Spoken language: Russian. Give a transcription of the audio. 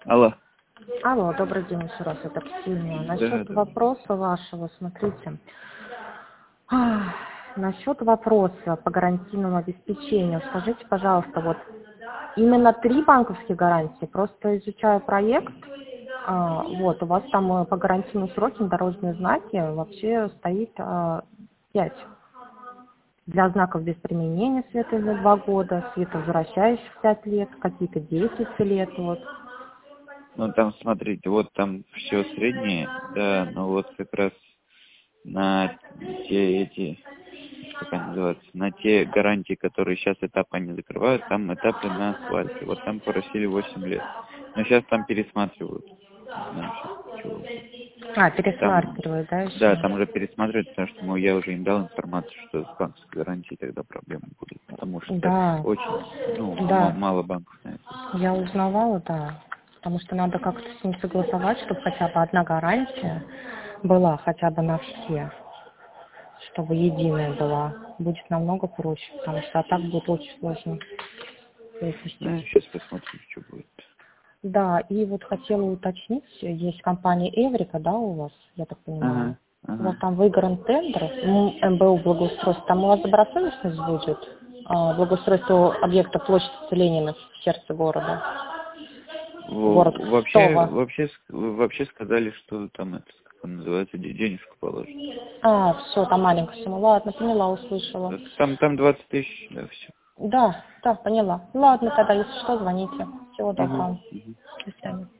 Алло. Алло, добрый день еще раз, это Ксения. Насчет Да. вопроса вашего, смотрите. Насчет вопроса по гарантийному обеспечению, скажите, пожалуйста, вот именно 3 банковские гарантии, просто изучаю проект, вот, у вас там по гарантийным срокам дорожные знаки вообще стоит 5. Для знаков без применения световых 2 года, световозвращающих 5 лет, какие-то 10 лет, вот. Ну там смотрите, вот там все среднее, да, но вот как раз на те как они называются, на те гарантии, которые сейчас этапы не закрывают, там этапы на асфальте. Вот там просили 8 лет. Но сейчас там пересматривают. Не знаю, сейчас чего. Пересматриваю, да, еще? Да, там уже пересматривают, потому что я уже им дал информацию, что с банковской гарантией тогда проблемы будут. Потому что Да, очень, да, мало банков на это. я узнавала, да. Потому что надо как-то с ним согласовать, чтобы хотя бы одна гарантия была хотя бы на все, чтобы единая была. Будет намного проще, потому что так будет очень сложно Ну, выпустить. сейчас посмотрим, что будет. Да, и вот хотела уточнить, есть компания Эврика, да, у вас, я так понимаю? У вас Ага. там выигран тендер, МБУ благоустройство, там у вас добросовестность будет? Благоустройство объекта площадь Ленина в сердце города. Город Кстово. Вообще сказали, что там это, как он называется, денежку положат. Все, там маленькая сумма. Ладно, поняла, услышала. Там 20 тысяч, да, все. Да, поняла. Ладно, тогда, если что, звоните. Всего доброго. До свидания.